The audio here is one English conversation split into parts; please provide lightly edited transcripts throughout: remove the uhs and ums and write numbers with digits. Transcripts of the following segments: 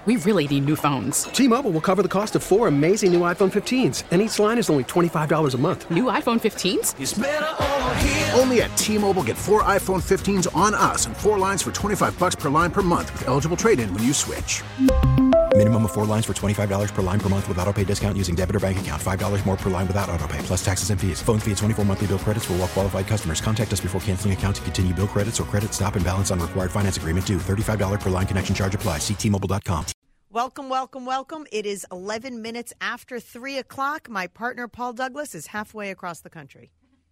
We really need new phones. T-Mobile will cover the cost of 4 amazing new iPhone 15s, and each line is only $25 a month. New iPhone 15s? It's better over here. Only at T-Mobile, get 4 iPhone 15s on us and 4 lines for $25 per line per month with eligible trade-in when you switch. Minimum of 4 lines for $25 per line per month with autopay discount using debit or bank account. $5 more per line without autopay, plus taxes and fees. Phone fee at 24 monthly bill credits for well-qualified customers. Contact us before canceling account to continue bill credits or credit stop and balance on required finance agreement due. $35 per line connection charge applies. See T-Mobile.com. Welcome, welcome, welcome. It is 11 minutes after 3 o'clock. My partner, Paul Douglas, is halfway across the country.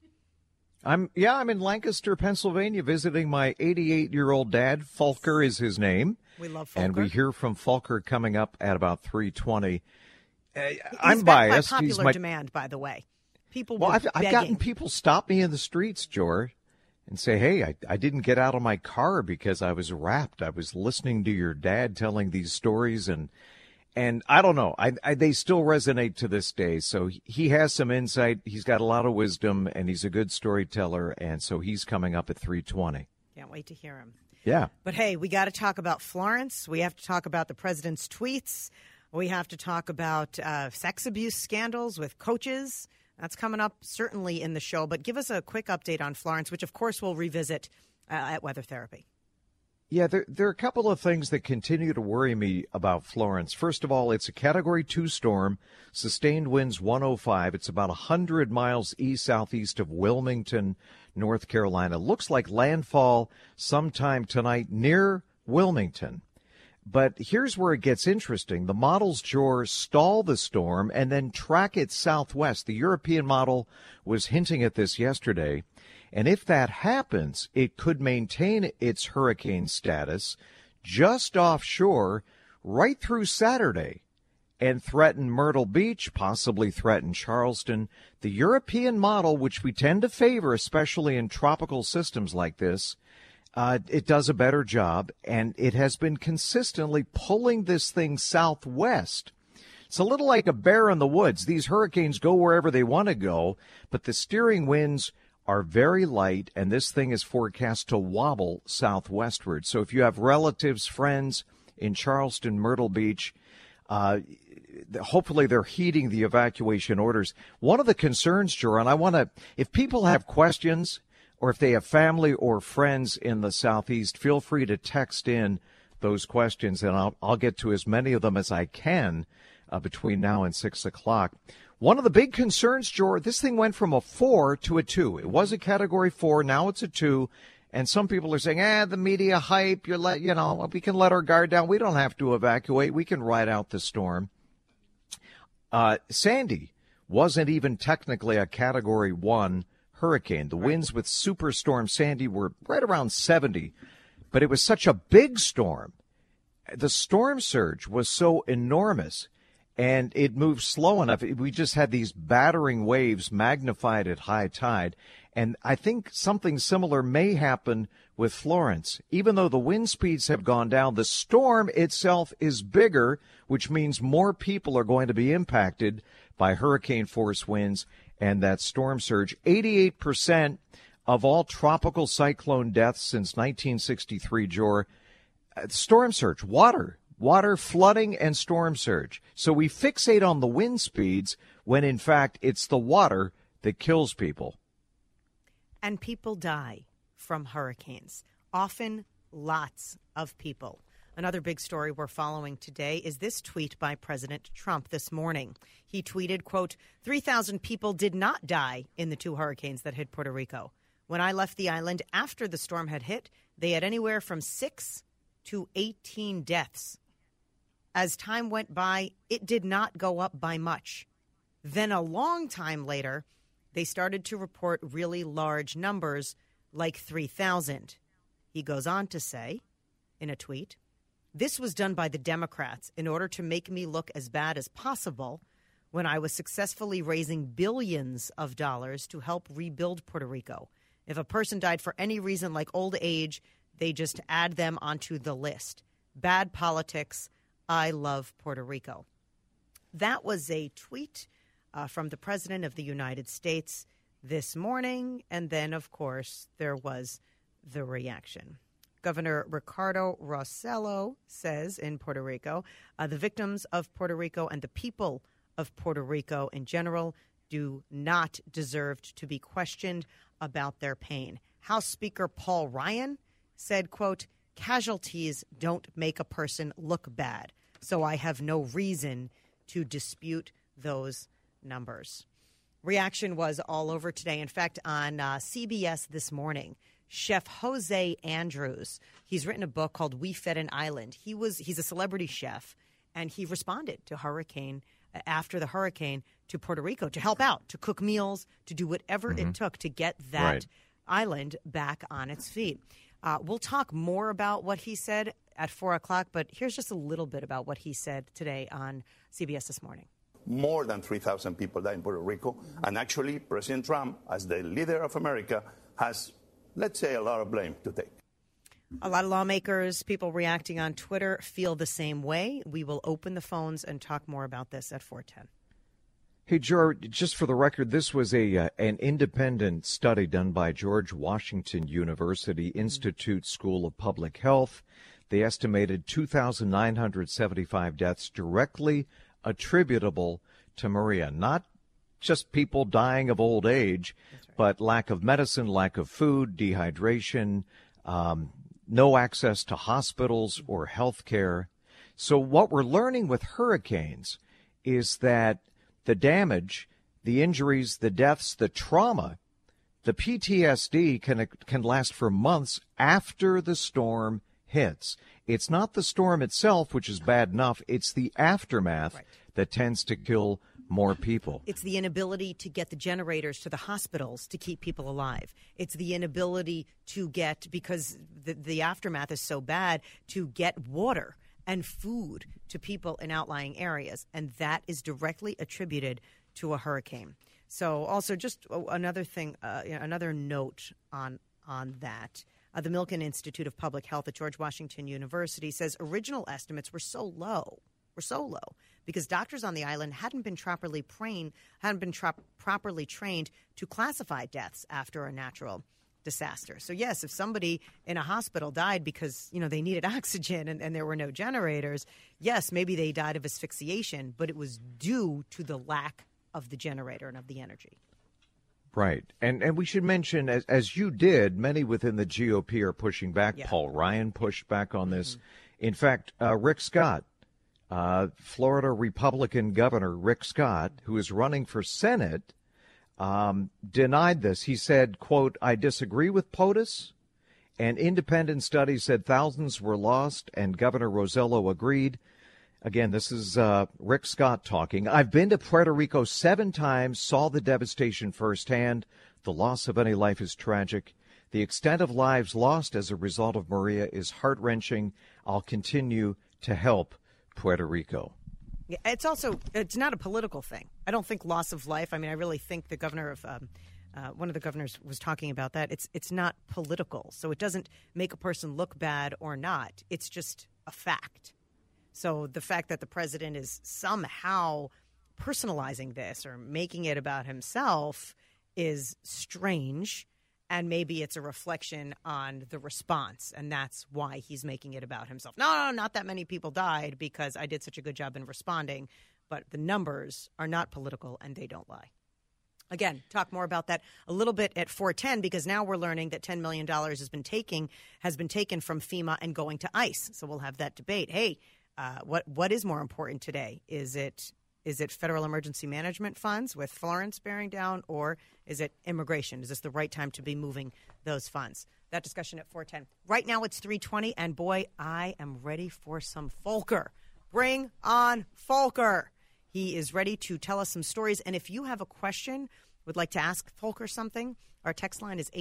I'm in Lancaster, Pennsylvania, visiting my 88-year-old dad. Fulker is his name. We love Fulker. And we hear from Fulker coming up at about 3:20. I'm biased. By popular demand, by the way. I've gotten people stop me in the streets, George, and say, hey, I didn't get out of my car because I was wrapped. I was listening to your dad telling these stories, and I don't know. They still resonate to this day. So he has some insight. He's got a lot of wisdom, and he's a good storyteller, and so he's coming up at 3:20. Can't wait to hear him. Yeah. But, hey, we got to talk about Florence. We have to talk about the president's tweets. We have to talk about sex abuse scandals with coaches. That's coming up certainly in the show. But give us a quick update on Florence, which, of course, we'll revisit at Weather Therapy. Yeah, there are a couple of things that continue to worry me about Florence. First of all, it's a Category 2 storm, sustained winds 105. It's about 100 miles east-southeast of Wilmington, North Carolina. Looks like landfall sometime tonight near Wilmington. But here's where it gets interesting. The models, Jor, stall the storm and then track it southwest. The European model was hinting at this yesterday. And if that happens, it could maintain its hurricane status just offshore right through Saturday and threaten Myrtle Beach, possibly threaten Charleston. The European model, which we tend to favor, especially in tropical systems like this, it does a better job, and it has been consistently pulling this thing southwest. It's a little like a bear in the woods. These hurricanes go wherever they want to go, but the steering winds are very light, and this thing is forecast to wobble southwestward. So if you have relatives, friends in Charleston, Myrtle Beach, hopefully they're heeding the evacuation orders. One of the concerns, Joran, if people have questions or if they have family or friends in the Southeast, feel free to text in those questions, and I'll get to as many of them as I can between now and 6 o'clock. One of the big concerns, George, this thing went from a 4 to a 2. It was a Category 4, now it's a 2. And some people are saying, the media hype, we can let our guard down. We don't have to evacuate. We can ride out the storm. Sandy wasn't even technically a Category 1 hurricane. The winds with Superstorm Sandy were right around 70. But it was such a big storm. The storm surge was so enormous. And it moved slow enough. We just had these battering waves magnified at high tide. And I think something similar may happen with Florence. Even though the wind speeds have gone down, the storm itself is bigger, which means more people are going to be impacted by hurricane force winds and that storm surge. 88% of all tropical cyclone deaths since 1963, Jor, storm surge, water, flooding, and storm surge. So we fixate on the wind speeds when, in fact, it's the water that kills people. And people die from hurricanes, often lots of people. Another big story we're following today is this tweet by President Trump this morning. He tweeted, quote, 3,000 people did not die in the 2 hurricanes that hit Puerto Rico. When I left the island after the storm had hit, they had anywhere from 6 to 18 deaths. As time went by, it did not go up by much. Then a long time later, they started to report really large numbers, like 3,000. He goes on to say, in a tweet, this was done by the Democrats in order to make me look as bad as possible when I was successfully raising billions of dollars to help rebuild Puerto Rico. If a person died for any reason like old age, they just add them onto the list. Bad politics. I love Puerto Rico. That was a tweet from the President of the United States this morning. And then, of course, there was the reaction. Governor Ricardo Rossello says in Puerto Rico, the victims of Puerto Rico and the people of Puerto Rico in general do not deserve to be questioned about their pain. House Speaker Paul Ryan said, quote, casualties don't make a person look bad, so I have no reason to dispute those numbers. Reaction was all over today. In fact, on CBS this morning, Chef Jose Andrews, he's written a book called We Fed an Island. He's a celebrity chef, and he responded to after the hurricane to Puerto Rico to help out, to cook meals, to do whatever it took to get that island back on its feet. We'll talk more about what he said at 4 o'clock, but here's just a little bit about what he said today on CBS this morning. More than 3,000 people died in Puerto Rico, and actually President Trump, as the leader of America, has, let's say, a lot of blame to take. A lot of lawmakers, people reacting on Twitter, feel the same way. We will open the phones and talk more about this at 4:10. Hey, George, just for the record, this was an independent study done by George Washington University Institute School of Public Health. They estimated 2,975 deaths directly attributable to Maria. Not just people dying of old age, but lack of medicine, lack of food, dehydration, no access to hospitals or health care. So what we're learning with hurricanes is that the damage, the injuries, the deaths, the trauma, the PTSD can last for months after the storm hits. It's not the storm itself, which is bad enough. It's the aftermath that tends to kill more people. It's the inability to get the generators to the hospitals to keep people alive. It's the inability to get, because the aftermath is so bad, to get water and food to people in outlying areas. And that is directly attributed to a hurricane. So also just another thing, another note on that. The Milken Institute of Public Health at George Washington University says original estimates were so low, because doctors on the island hadn't been properly trained to classify deaths after a natural disaster. So yes, if somebody in a hospital died because, they needed oxygen and there were no generators, yes, maybe they died of asphyxiation, but it was due to the lack of the generator and of the energy. Right. And we should mention, as you did, many within the GOP are pushing back. Yeah. Paul Ryan pushed back on this. In fact, Rick Scott, Florida Republican Governor Rick Scott, who is running for Senate, denied this. He said, quote, I disagree with POTUS. An independent study said thousands were lost, and Governor Rossello agreed. Again, this is Rick Scott talking. I've been to Puerto Rico 7 times, saw the devastation firsthand. The loss of any life is tragic. The extent of lives lost as a result of Maria is heart-wrenching. I'll continue to help Puerto Rico. Yeah, it's not a political thing. I don't think loss of life. I mean, I really think the governor of one of the governors was talking about that. It's not political, so it doesn't make a person look bad or not. It's just a fact. So the fact that the president is somehow personalizing this or making it about himself is strange, and maybe it's a reflection on the response, and that's why he's making it about himself. No, not that many people died because I did such a good job in responding, but the numbers are not political, and they don't lie. Again, talk more about that a little bit at 4:10, because now we're learning that $10 million has been taken from FEMA and going to ICE. So we'll have that debate. Hey, what is more important today? Is it federal emergency management funds with Florence bearing down, or is it immigration? Is this the right time to be moving those funds? That discussion at 4:10. Right now it's 3:20, and boy, I am ready for some Volker. Bring on Volker. He is ready to tell us some stories. And if you have a question, would like to ask Volker something, our text line is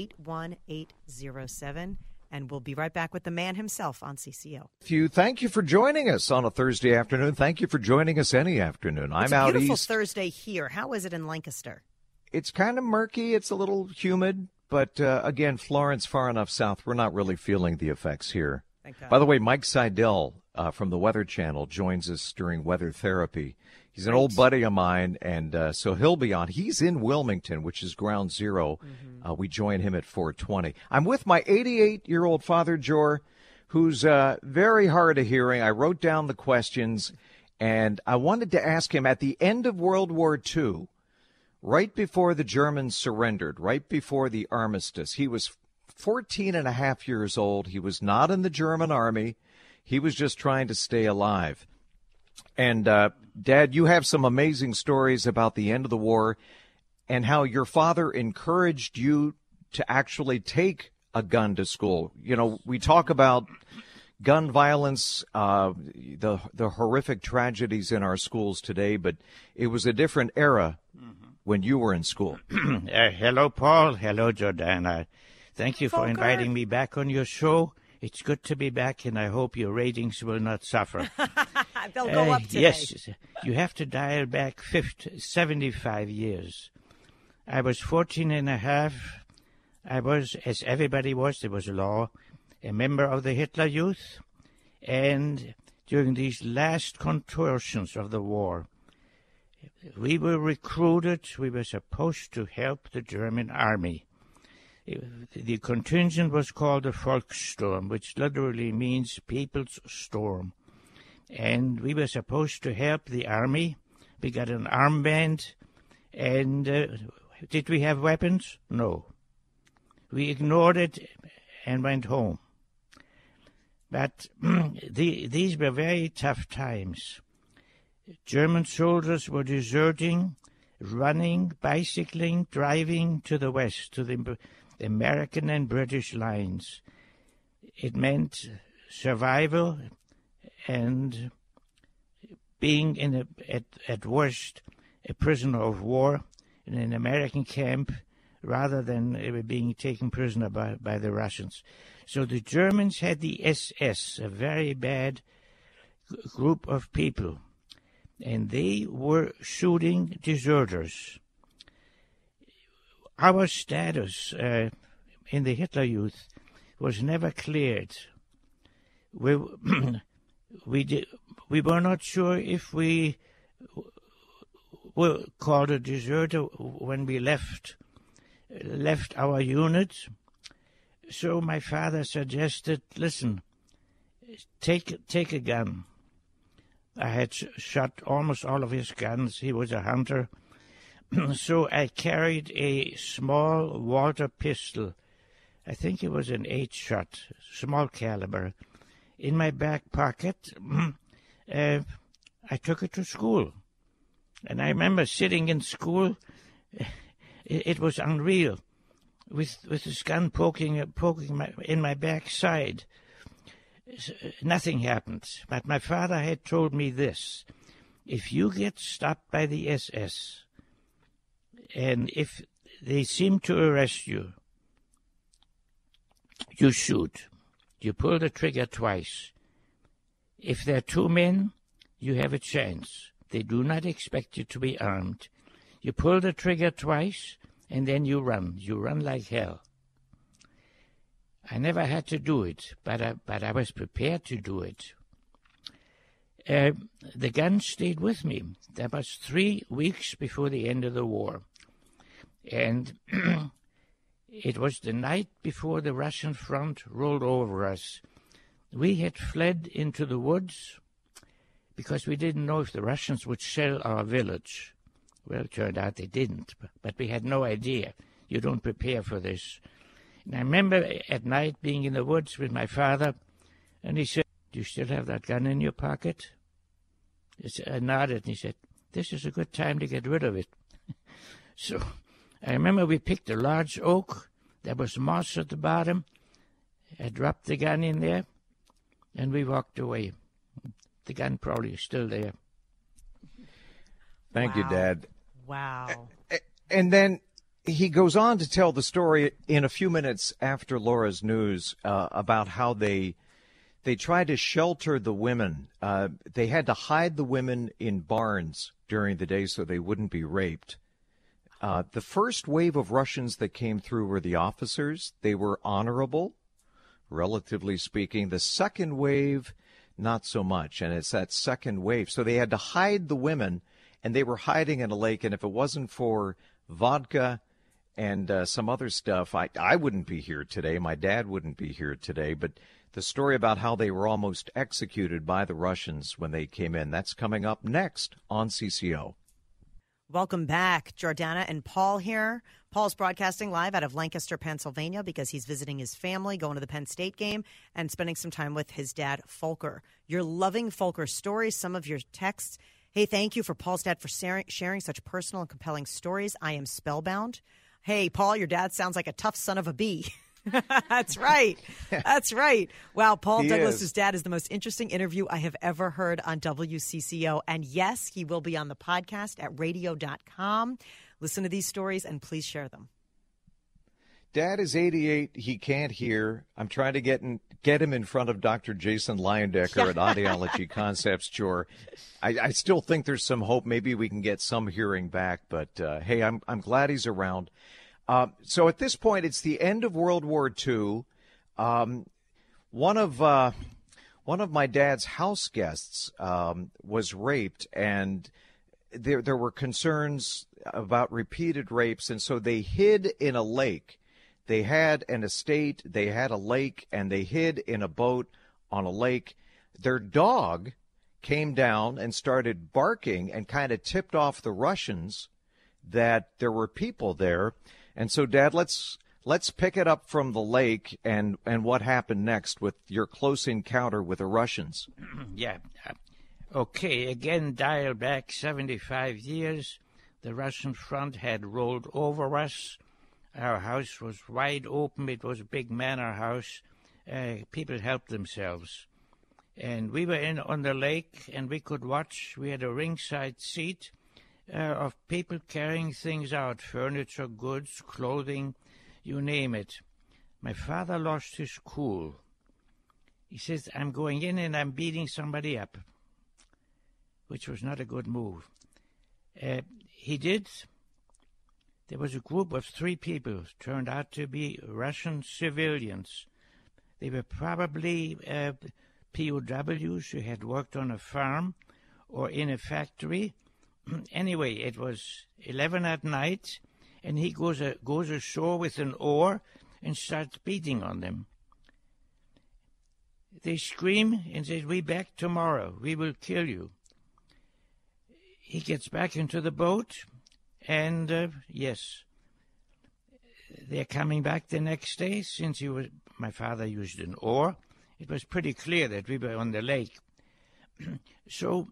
81807. And we'll be right back with the man himself on CCO. Thank you for joining us on a Thursday afternoon. Thank you for joining us any afternoon. I'm out east. It's a beautiful Thursday here. How is it in Lancaster? It's kind of murky. It's a little humid. But, again, Florence far enough south, we're not really feeling the effects here. Thank God. By the way, Mike Seidel from the Weather Channel joins us during Weather Therapy. He's an old buddy of mine, and so he'll be on. He's in Wilmington, which is ground zero. We join him at 4:20. I'm with my 88-year-old father, Jor. who's very hard of hearing. I wrote down the questions, and I wanted to ask him at the end of World War II, right before the Germans surrendered, right before the armistice, he was 14 and a half years old. He was not in the German army. He was just trying to stay alive. And, Dad, you have some amazing stories about the end of the war and how your father encouraged you to actually take a gun to school. You know, we talk about gun violence, the horrific tragedies in our schools today, but it was a different era when you were in school. Hello, Paul. Hello, Jordana. Thank you for inviting me back on your show. It's good to be back, and I hope your ratings will not suffer. They'll go up today. Yes, you have to dial back 75 years. I was 14 and a half. I was, as everybody was, there was a law, a member of the Hitler Youth. And during these last contortions of the war, we were recruited. We were supposed to help the German army. The contingent was called the Volkssturm, which literally means People's Storm. And we were supposed to help the army. We got an armband. And did we have weapons? No. We ignored it and went home. But these were very tough times. German soldiers were deserting, running, bicycling, driving to the west, to the American and British lines. It meant survival and being at worst a prisoner of war in an American camp rather than being taken prisoner by the Russians. So the Germans had the SS, a very bad group of people, and they were shooting deserters. Our status in the Hitler Youth was never cleared. We were not sure if we were called a deserter when we left our unit. So my father suggested, listen, take a gun. I had shot almost all of his guns. He was a hunter. So I carried a small Walter pistol. I think it was an 8-shot, small caliber, in my back pocket. I took it to school. And I remember sitting in school. It was unreal, with this gun poking in my backside. Nothing happened. But my father had told me this: if you get stopped by the SS, and if they seem to arrest you, you shoot. You pull the trigger twice. If there are 2 men, you have a chance. They do not expect you to be armed. You pull the trigger twice, and then you run. You run like hell. I never had to do it, but I was prepared to do it. The gun stayed with me. That was 3 weeks before the end of the war. And it was the night before the Russian front rolled over us. We had fled into the woods because we didn't know if the Russians would shell our village. Well, it turned out they didn't, but we had no idea. You don't prepare for this. And I remember at night being in the woods with my father, and he said, "Do you still have that gun in your pocket?" I nodded, and he said, "This is a good time to get rid of it." So I remember we picked a large oak. There was moss at the bottom. I dropped the gun in there, and we walked away. The gun probably is still there. Thank you, Dad. Wow. And then he goes on to tell the story in a few minutes after Laura's news about how they tried to shelter the women. They had to hide the women in barns during the day so they wouldn't be raped. The first wave of Russians that came through were the officers. They were honorable, relatively speaking. The second wave, not so much. And it's that second wave. So they had to hide the women, and they were hiding in a lake. And if it wasn't for vodka and some other stuff, I wouldn't be here today. My dad wouldn't be here today. But the story about how they were almost executed by the Russians when they came in. That's coming up next on CCO. Welcome back. Jordana and Paul here. Paul's broadcasting live out of Lancaster, Pennsylvania, because he's visiting his family, going to the Penn State game, and spending some time with his dad, Folker. You're loving Folker's stories, some of your texts. Hey, thank you for Paul's dad for sharing such personal and compelling stories. I am spellbound. Hey, Paul, your dad sounds like a tough son of a bee. That's right. That's right. Wow, Paul Douglas's dad is the most interesting interview I have ever heard on WCCO. And yes, he will be on the podcast at radio.com. Listen to these stories and please share them. Dad is 88. He can't hear. I'm trying to get him in front of Dr. Jason Leyendecker at Audiology Concepts. Sure. I still think there's some hope. Maybe we can get some hearing back. But, hey, I'm glad he's around. So at this point, it's the end of World War II. One of my dad's house guests was raped, and there were concerns about repeated rapes, and so they hid in a lake. They had an estate, they had a lake, and they hid in a boat on a lake. Their dog came down and started barking and kind of tipped off the Russians that there were people there. And so, Dad, let's pick it up from the lake and what happened next with your close encounter with the Russians. Yeah. Okay, again, dial back 75 years. The Russian front had rolled over us. Our house was wide open. It was a big manor house. People helped themselves. And we were on the lake, and we could watch. We had a ringside seat of people carrying things out, furniture, goods, clothing, you name it. My father lost his cool. He says, I'm going in and I'm beating somebody up, which was not a good move. He did. There was a group of 3 people, turned out to be Russian civilians. They were probably POWs who had worked on a farm or in a factory. Anyway, it was 11 at night, and he goes ashore with an oar and starts beating on them. They scream and say, "We back tomorrow. We will kill you." He gets back into the boat, and yes, they're coming back the next day. Since my father used an oar, it was pretty clear that we were on the lake. So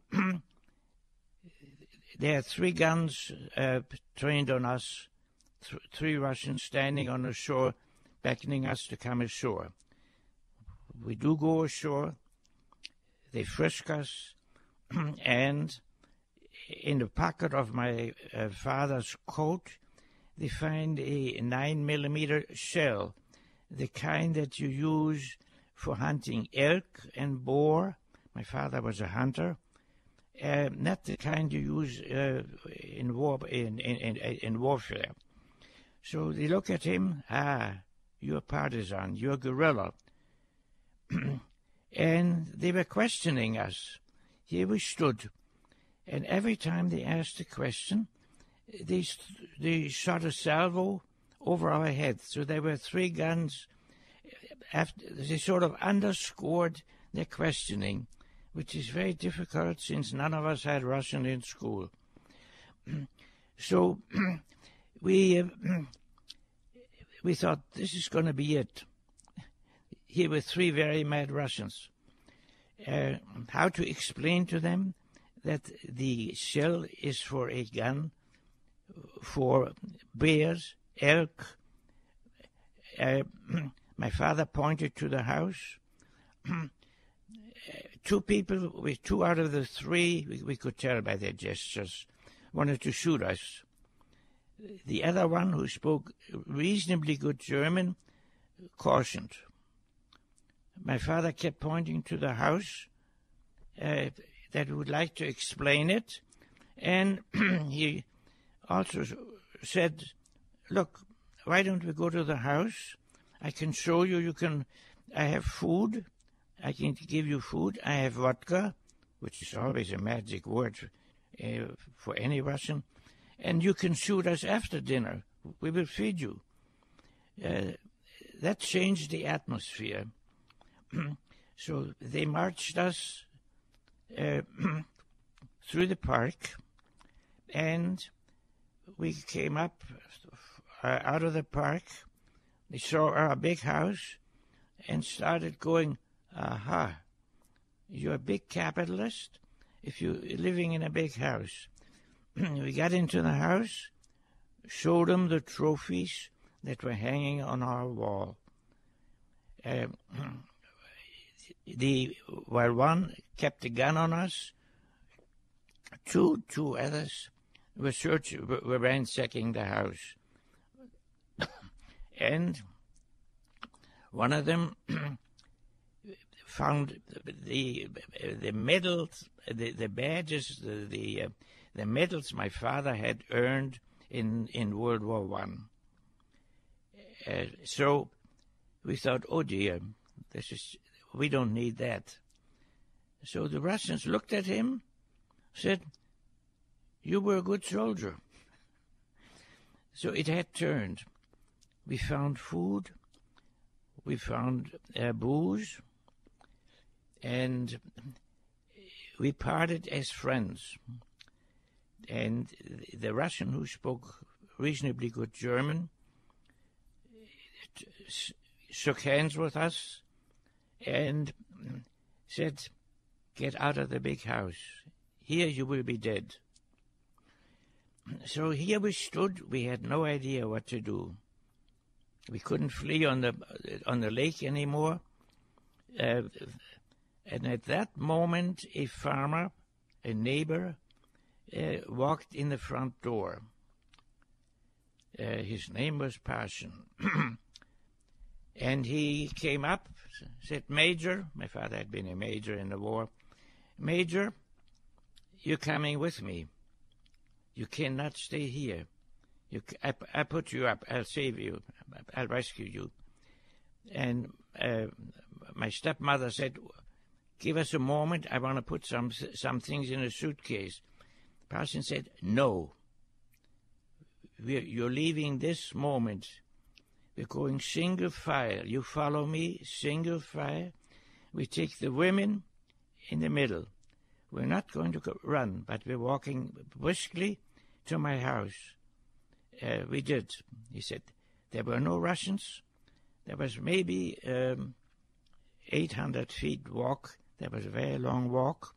there are 3 guns trained on us, 3 Russians standing on the shore, beckoning us to come ashore. We do go ashore. They frisk us, and in the pocket of my father's coat, they find a 9mm shell, the kind that you use for hunting elk and boar. My father was a hunter. Not the kind you use in warfare. So they look at him. You're a partisan. You're a guerrilla. And they were questioning us. Here we stood, and every time they asked a question, they shot a salvo over our heads. So there were 3 guns. They sort of underscored their questioning, which is very difficult since none of us had Russian in school. So we thought, this is going to be it. Here were 3 very mad Russians. How to explain to them that the shell is for a gun for bears, elk. My father pointed to the house. 2 people, with 2 out of the 3, we could tell by their gestures, wanted to shoot us. The other one, who spoke reasonably good German, cautioned. My father kept pointing to the house that would like to explain it, and he also said, "Look, why don't we go to the house? I can show you. I have food. I can give you food. I have vodka," which is always a magic word for any Russian, "and you can shoot us after dinner. We will feed you." That changed the atmosphere. so they marched us through the park, and we came up out of the park. They saw our big house and started going, aha, you're a big capitalist if you're living in a big house. We got into the house, showed them the trophies that were hanging on our wall. While one kept a gun on us, two others were ransacking the house. And one of them found the medals, the badges, the medals my father had earned in World War One. So we thought, oh dear, we don't need that. So the Russians looked at him, said, you were a good soldier. So it had turned. We found food, we found booze, and we parted as friends. And the Russian, who spoke reasonably good German, shook hands with us and said, get out of the big house. Here you will be dead. So here we stood. We had no idea what to do. We couldn't flee on the lake anymore. And at that moment, a farmer, a neighbor, walked in the front door. His name was Parson. And he came up, said, Major, my father had been a major in the war, Major, you're coming with me. You cannot stay here. I put you up. I'll save you. I'll rescue you. And my stepmother said, give us a moment. I want to put some things in a suitcase. Parson said, no. You're leaving this moment. We're going single file. You follow me, single file. We take the women in the middle. We're not going to run, but we're walking briskly to my house. We did. He said, there were no Russians. There was maybe 800 feet walk. That was a very long walk.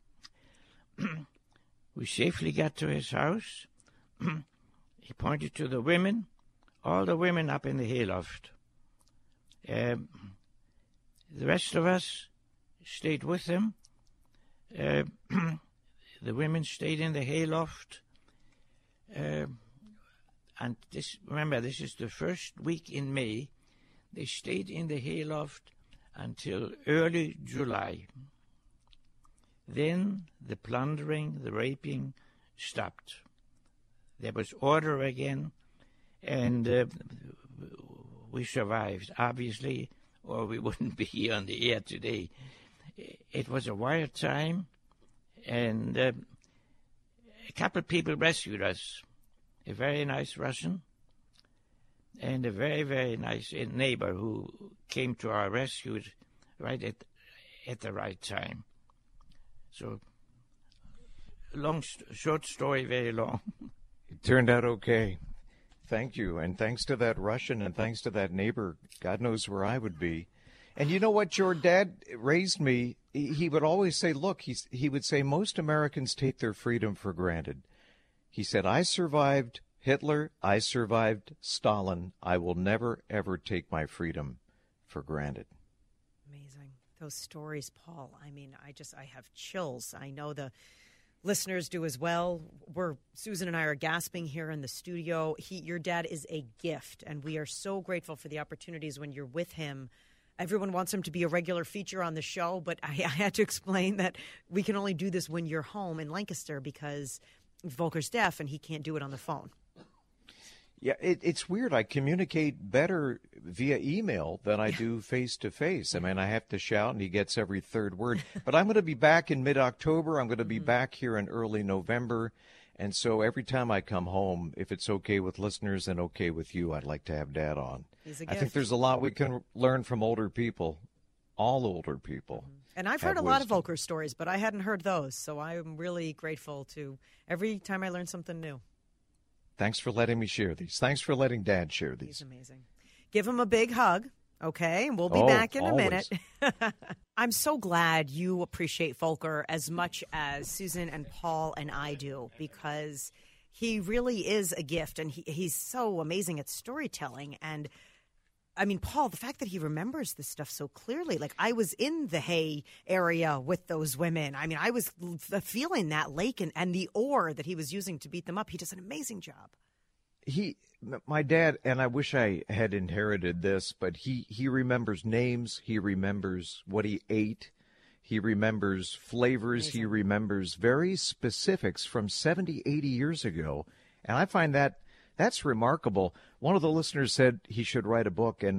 We safely got to his house. He pointed to the women, all the women up in the hayloft. The rest of us stayed with him. The women stayed in the hayloft. And remember, this is the first week in May. They stayed in the hayloft until early July. Then the plundering, the raping stopped. There was order again, and we survived, obviously, or we wouldn't be here on the air today. It was a wild time, and a couple of people rescued us. A very nice Russian and a very, very nice neighbor who came to our rescue right at the right time. So, short story, very long. It turned out okay. Thank you. And thanks to that Russian and thanks to that neighbor, God knows where I would be. And you know what? Your dad raised me. He would always say, look, he would say, most Americans take their freedom for granted. He said, I survived Hitler. I survived Stalin. I will never, ever take my freedom for granted. Amazing. Those stories, Paul. I mean, I have chills. I know the listeners do as well. Susan and I are gasping here in the studio. Your dad is a gift, and we are so grateful for the opportunities when you're with him. Everyone wants him to be a regular feature on the show, but I had to explain that we can only do this when you're home in Lancaster because Volker's deaf and he can't do it on the phone. Yeah, it's weird. I communicate better via email than I do face-to-face. I mean, I have to shout, and he gets every third word. But I'm going to be back in mid-October. I'm going to be back here in early November. And so every time I come home, if it's okay with listeners and okay with you, I'd like to have Dad on. He's a I gift. think there's a lot we can learn from older people. all older people. And I've heard a lot of Volker stories, but I hadn't heard those. So I'm really grateful to every time I learn something new. Thanks for letting me share these. Thanks for letting Dad share these. He's amazing. Give him a big hug, okay? We'll be back in always. a minute. I'm so glad you appreciate Volker as much as Susan and Paul and I do, because he really is a gift, and he's so amazing at storytelling. And I mean, Paul, the fact that he remembers this stuff so clearly, like I was in the Hay area with those women. I mean, I was feeling that lake and the oar that he was using to beat them up. He does an amazing job. My dad, and I wish I had inherited this, but he remembers names. He remembers what he ate. He remembers flavors. Amazing. He remembers very specifics from 70, 80 years ago. And I find that's remarkable. One of the listeners said he should write a book, and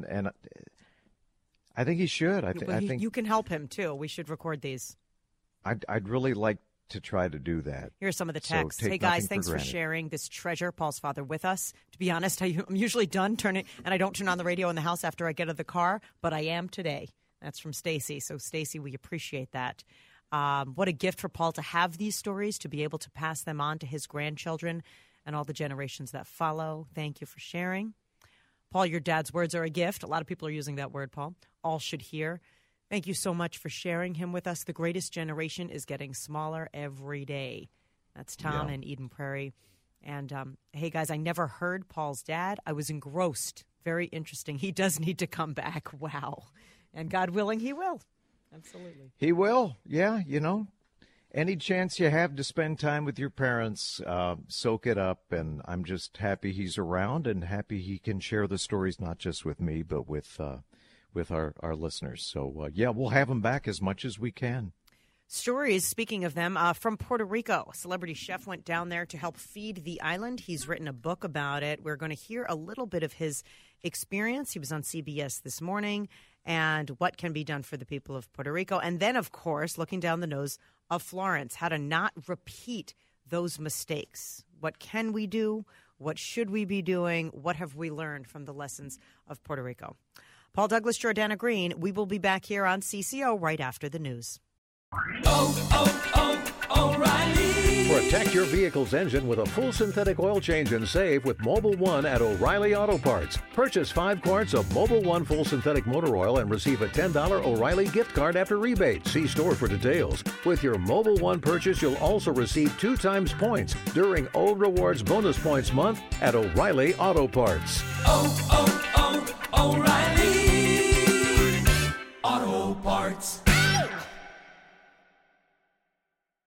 I think he should. I think you can help him, too. We should record these. I'd really like to try to do that. Here's some of the texts. Hey, guys, thanks for sharing this treasure, Paul's father, with us. To be honest, I'm usually done turning, and I don't turn on the radio in the house after I get out of the car, but I am today. That's from Stacy. So, Stacy, we appreciate that. What a gift for Paul to have these stories, to be able to pass them on to his grandchildren and all the generations that follow. Thank you for sharing. Paul, your dad's words are a gift. A lot of people are using that word, Paul. All should hear. Thank you so much for sharing him with us. The greatest generation is getting smaller every day. That's Tom in Eden Prairie. And, hey, guys, I never heard Paul's dad. I was engrossed. Very interesting. He does need to come back. Wow. And God willing, he will. Absolutely. He will. Yeah, any chance you have to spend time with your parents, soak it up. And I'm just happy he's around and happy he can share the stories, not just with me, but with our listeners. So, we'll have him back as much as we can. Stories, speaking of them, from Puerto Rico. A celebrity chef went down there to help feed the island. He's written a book about it. We're going to hear a little bit of his experience. He was on CBS this morning, and what can be done for the people of Puerto Rico. And then, of course, looking down the nose of Florence, how to not repeat those mistakes. What can we do? What should we be doing? What have we learned from the lessons of Puerto Rico? Paul Douglas, Jordana Green. We will be back here on CCO right after the news. O'Reilly. Protect your vehicle's engine with a full synthetic oil change and save with Mobil 1 at O'Reilly Auto Parts. Purchase 5 quarts of Mobil 1 full synthetic motor oil and receive a $10 O'Reilly gift card after rebate. See store for details. With your Mobil 1 purchase, you'll also receive 2 times points during O Rewards Bonus Points Month at O'Reilly Auto Parts. O'Reilly Auto Parts.